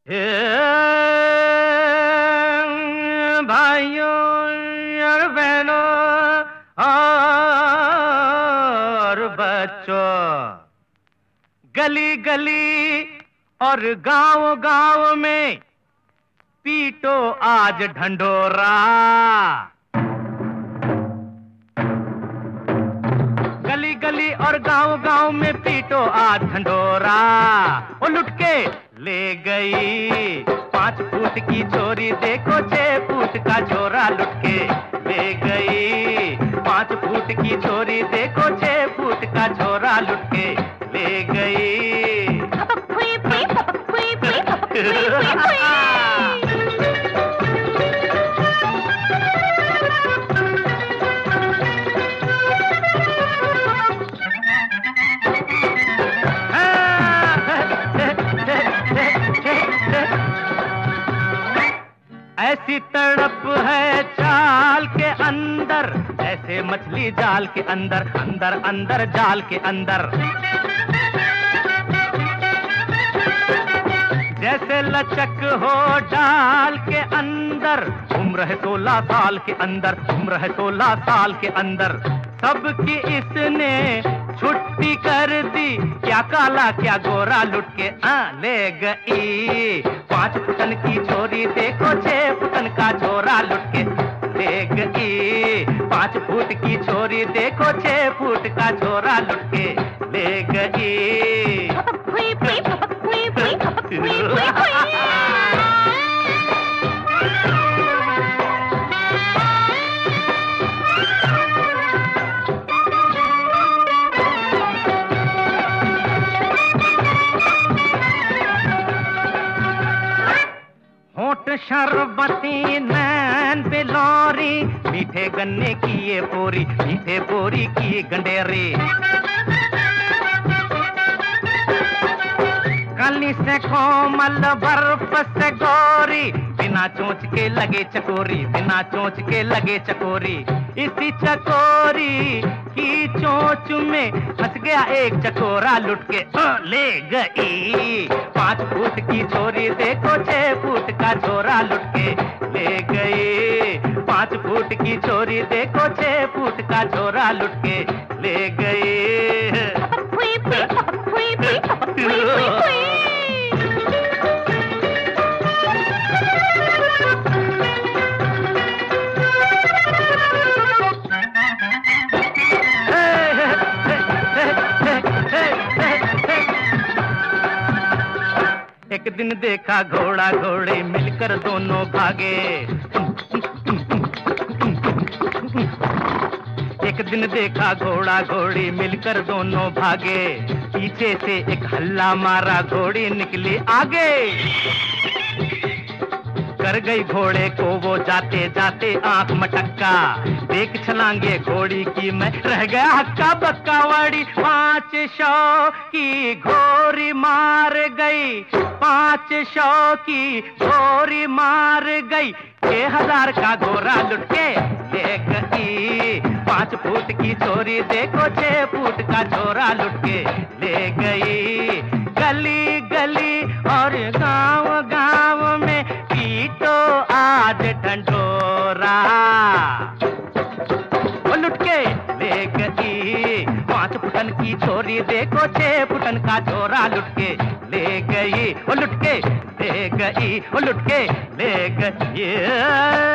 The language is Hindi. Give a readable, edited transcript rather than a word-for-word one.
भाइयों और बहनों और बच्चों, गली गली और गांव गांव में पीटो आज ढंढोरा। गली गली और गांव गांव में पीटो आज ढंढोरा। वो लुट के ले गई 5 फुट की चोरी, देखो 6 फुट का छोरा लुट के ले गई 5 फुट की चोरी, देखो 6 फुट का छोरा लुट के ले गई। ऐसी तड़प है चाल के अंदर, ऐसे मछली जाल के अंदर, अंदर अंदर जाल के अंदर। जैसे लचक हो डाल के अंदर, उम्र है 16 साल के अंदर, उम्र है 16 साल के अंदर। सबकी इसने छुट्टी कर दी, क्या काला क्या गोरा लुट के ले गई 5 फुटन की चोरी, देखो 6 फुटन का छोरा लुट के ले गई 5 फुट की चोरी, देखो 6 फुट का छोरा लुट के ले गई। होठ शरबती नैन बिलोरी, मीठे गन्ने की ये बोरी, मीठे बोरी की गंडेरी। कली से कोमल बर्फ से गोरी, बिना चोंच के लगे चकोरी, बिना चोंच के लगे चकोरी। इसी चकोरी की चोंच में फंस गया एक चकोरा, लुट के ले गई 5 फुट की चोरी, देखो 6 फुट का छोरा लुट के ले गई 5 फुट की चोरी, देखो 6 फुट का छोरा लुट के ले गई। एक दिन देखा घोड़ा घोड़े मिलकर दोनों भागे, एक दिन देखा घोड़ा घोड़ी मिलकर दोनों भागे, पीछे से एक हल्ला मारा घोड़ी निकली आगे, कर गई घोड़े को वो जाते जाते आंख मटक्का, देख छलांगे घोड़ी की मैं रह गया हक्का बक्का। वाड़ी 500 की घोड़ी मार गई, 500 की घोड़ी मार गई, 6000 का घोड़ा लुट के ले गई 5 फुट की चोरी, देखो 6 फुट का छोरा लुट के ले गई। गली गली और गांव गांव में पीटो आज ढंढोरा, वो लुट के ले गई 5 फुटन की चोरी, देखो 6 फुटन का छोरा लुट के ले गई, वो लुट के ले गई, वो लुट के ले गई।